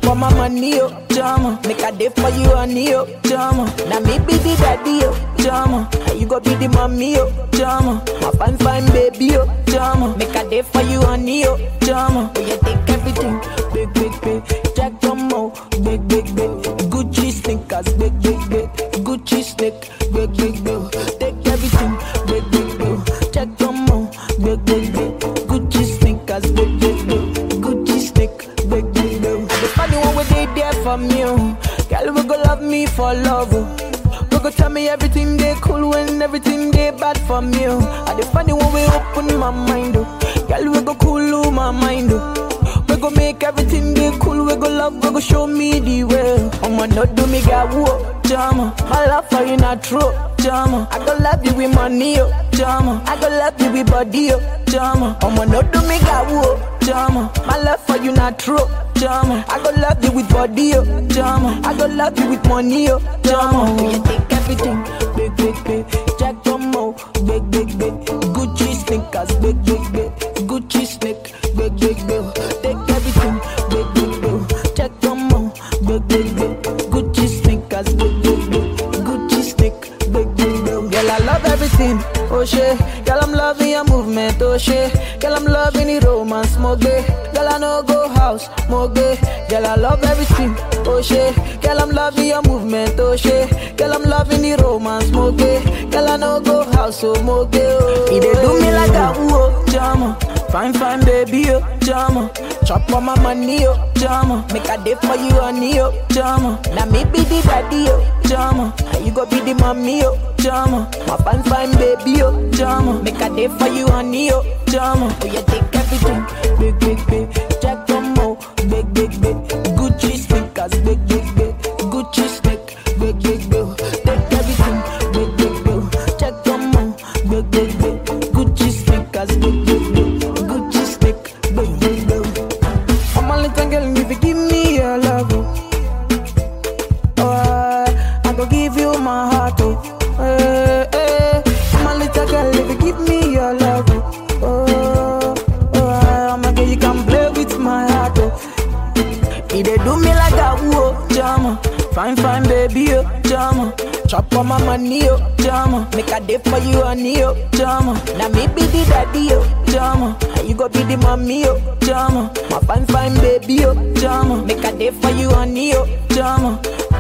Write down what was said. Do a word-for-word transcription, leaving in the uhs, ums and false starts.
on my money, oh, drama. Make a day for you, honey, oh, drama. Now me be the daddy, oh, drama. And you go be the mommy, oh, drama. My fine, fine baby, oh, drama. Make a day for you, honey, oh, drama. Oh, you take everything, big, big, big. Jack Tomo, big, big, big. Gucci sneakers, big, big, big. Gucci snake, big, big, big. Take everything, big, big, big. Jack Tomo, big, big, big. Gucci sneakers, big, big, big. Gucci snake, big, big, big. I just find the one where they there for me, oh. Girl, we go love me for love, oh. We go tell me everything they cool when everything they bad for me, oh. I just find the one way open my mind, oh. Girl, we go cool my mind, oh. We go make everything be cool, we go love, we go show me the way. I'ma not do me got whoa, drama. My love for you not true, drama. I go love you with money, oh, drama. I go love you with body, oh, drama. I'ma not do me got whoa, drama. My love for you not true, drama. I go love you with body, oh, drama. I go love you with money, oh, drama. Oh, you take everything, big, big, big. Jack Tomo, big, big, big. Gucci sneakers, big, big, big. Gucci snake, big, big, big. Take everything, big, big, big. Jack Tomo, big, big, big. Gucci sneakers, big, big, big. Gucci snake, big, big, big. Girl, I love everything, oh shit. Girl, I'm loving your movement, oh shit. Girl, I'm loving the romance, more gay. Girl, I know go house, more gay. Girl, I love everything, oh shit. Girl, I'm loving your movement, oh shit. Girl, I'm loving the romance, more gay. Girl, I know go house, oh more gay. Oh, he dey do me like a ooh, drama. Fine, fine, baby, oh, drama. Chop on my money, oh, drama. Make a day for you, honey, oh, drama. Now me be the daddy, oh, drama. And you go be the mommy, oh, drama. My fine, fine, baby, oh, drama. Make a day for you, honey, oh, drama. Oh, you take everything, big, big, big. Jack Tomo, big, big, big. Gucci sneakers, big, big, big. Gucci snake, big, big, big. Take everything, big, big, big. Jack Tomo, big, big, big. Gucci sneakers, big, big, big. Gucci snake, big, big, big. I'm a little girl, if you give me your love, oh, I, I go give you my heart, oh, hey, hey. I'm a little girl, if you give me your love, oh, oh, I'm a girl, you can play with my heart, oh. He dey do me like a whoa, drama. Fine, fine, baby, oh, drama. Chop on my money, oh, drama. Make a day for you, honey, oh, drama. Now me be the daddy, oh, drama. And you go be the mommy, oh, drama. My fine, fine, baby, oh, drama. Make a day for you, honey, oh, drama.